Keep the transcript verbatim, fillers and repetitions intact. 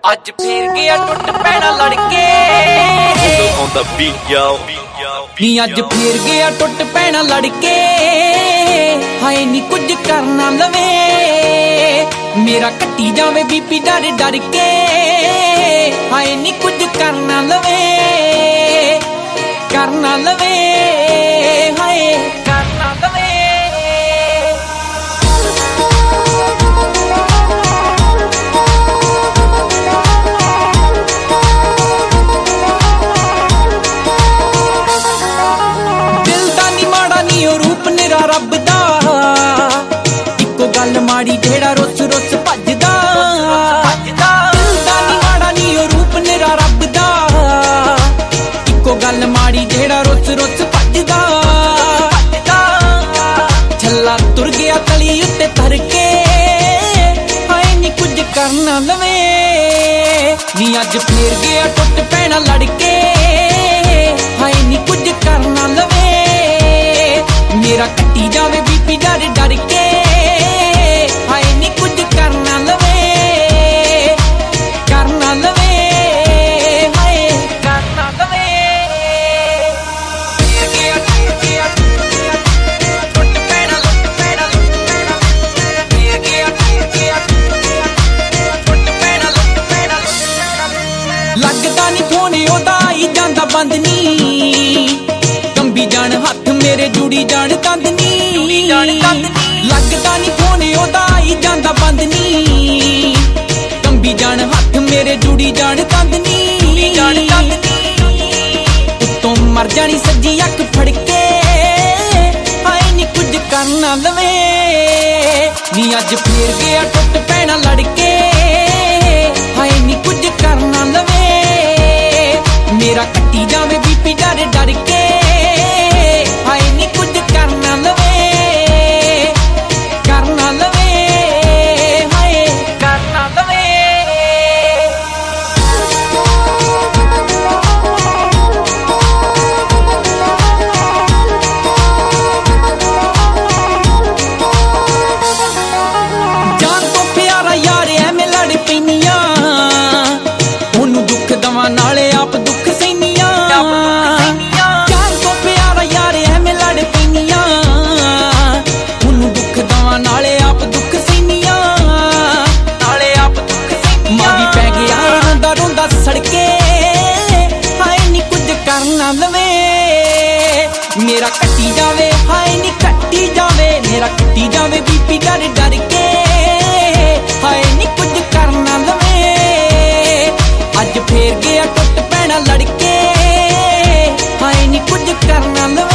ਅੱਜ ਫੇਰ ਗਿਆ ਟੁੱਟ ਪੈਣਾ ਲੜਕੇ on the beat yo ਨੀ ਅੱਜ ਫੇਰ ਗਿਆ ਟੁੱਟ ਪੈਣਾ ਲੜਕੇ ਹਾਏ ਨੀ ਕੁਝ ਕਰਨਾ ਲਵੇ ਮੇਰਾ ਕੱਟੀ ਜਾਵੇ ਬੀਪੀ ਡਰ ਡਰ ਕੇ ਹਾਏ ਨੀ ਕੁਝ ਕਰਨਾ ਲਵੇ ਕਰਨਾ ਲਵੇ ਹਾਏ ਕਰਨਾ ਲਵੇ ਰੱਬ ਦਾ ਇੱਕੋ ਗੱਲ ਮਾੜੀ ਜਿਹੜਾ ਰੁੱਸ ਰੁੱਸ ਭੱਜਦਾ ਦਿਲ ਦਾ ਨੀ ਮਾੜਾ ਨੀ ਉਹ ਰੂਪ ਨਿਰਾ ਰੱਬ ਦਾ ਇੱਕੋ ਗੱਲ ਮਾੜੀ ਜਿਹੜਾ ਰੁੱਸ ਰੁੱਸ ਭੱਜਦਾ ਛੱਲਾ ਤੁਰ ਗਿਆ ਤਲੀ ਉੱਤੇ ਧਰ ਕੇ ਹਾਏ ਨੀ ਕੁਝ ਕਰਨਾ ਲਵੇ ਨੀ ਅੱਜ ਫੇਰ ਗਿਆ ਟੁੱਟ ਪੈਣਾ ਲੜਕੇ ਹਾਏ ਨੀ ਕੁਝ ਕਰਨਾ ਲਵੇ ਮੇਰਾ ਕੱਟੀ ਜਾਵੇ ਬੀਪੀ ਡਰ ਡਰ ਕੇ ਹਾਏ ਨੀ ਕੁਝ ਕਰਨਾ ਲਵੇ ਕਰਨਾ ਲਵੇ ਹਾਏ ਕਰਨਾ ਲਵੇ ਫੇਰ ਗਿਆ ਟੁੱਟ ਗਿਆ ਟੁੱਟ ਪੈਣਾ ਲੁੱਟ ਪੈਣਾ ਫੇਰ ਗਿਆ ਟੁੱਟ ਗਿਆ ਟੁੱਟ ਪੈਣਾ ਲੁੱਟ ਪੈਣਾ ਲੱਗਦਾ ਨੀ ਫੋਨ ਉਹਦਾ ਆਈ ਜਾਂਦਾ ਬੰਦ ਨੀ ਕੰਬੀ ਜਾਣ ਹੱਥ ਮੇਰੇ ਜੁੜੀ ਜਾਣ ਕੰਦ ਨੀ ਲੱਗਦਾ ਨੀ ਫੋਨ ਉਹਦਾ ਆਈ ਜਾਂਦਾ ਬੰਦ ਨੀ ਕੰਬੀ ਜਾਣ ਹੱਥ ਮੇਰੇ ਜੁੜੀ ਜਾਣ ਕੰਦ ਨੀ ਉੱਤੋਂ ਮਰ ਜਾਣੀ ਸੱਜੀ ਅੱਖ ਫੜ ਕੇ ਹਾਏ ਨੀ ਕੁਝ ਕਰਨਾ ਲਵੇ ਨੀ ਅੱਜ ਫੇਰ ਗਿਆ ਟੁੱਟ ਪੈਣਾ ਲੜਕੇ ਹਾਏ ਨੀ ਕੁਝ ਕਰਨਾ ਲਵੇ ਮੇਰਾ ਕੱਟੀ ਜਾਵੇ ਬੀਪੀ ਡਰ ਡਰ ਕੇ ਹਾਏ ਨੀ ਕੁਝ ਕਰਨਾ ਲਵੇ ਕਰਨਾ ਲਵੇ ਹਾਏ ਕਰਨਾ ਲਵੇ ਜਾਨ ਤੋਂ ਪਿਆਰਾ ਯਾਰ ਐਵੇਂ ਲੜ ਪੈਨੀਆਂ ਉਹਨੂੰ ਦੁੱਖ ਦਵਾਂ ਨਾਲੇ ਆਪ ਦੁੱਖ ਸਹਿਨੀਆਂ ਜਾਨ ਤੋਂ ਪਿਆਰਾ ਯਾਰ ਐਵੇਂ ਲੜ ਪੈਨੀਆਂ ਉਹਨੂੰ ਦੁੱਖ ਦਵਾਂ ਨਾਲੇ ਆਪ ਦੁੱਖ ਸਹਿਨੀਆਂ ਨਾਲੇ ਆਪ ਦੁੱਖ ਸਹਿਨੀਆਂ ਮਾਂ ਵੀ ਪੈ ਗਿਆ ਦਾ ਰੋਂਦਾ ਸੜਕੇ ਹਾਏ ਨੀ ਕੁਝ ਕਰਨਾ ਲਵੇ ਮੇਰਾ ਕੱਟੀ ਜਾਵੇ ਹਾਏ ਨੀ ਕੱਟੀ ਜਾਵੇ ਮੇਰਾ ਕੱਟੀ ਜਾਵੇ ਬੀਪੀ ਡਰ ਡਰ ਕੇ ਹਾਏ ਨੀ ਕੁਝ ਕਰਨਾ ਲਵੇ ਅੱਜ ਫੇਰ ਗਿਆ ਟੁੱਟ ਪੈਣਾ ਲੜਕੇ ਹਾਏ ਨੀ ਕੁਝ ਕਰਨਾ ਲਵੇ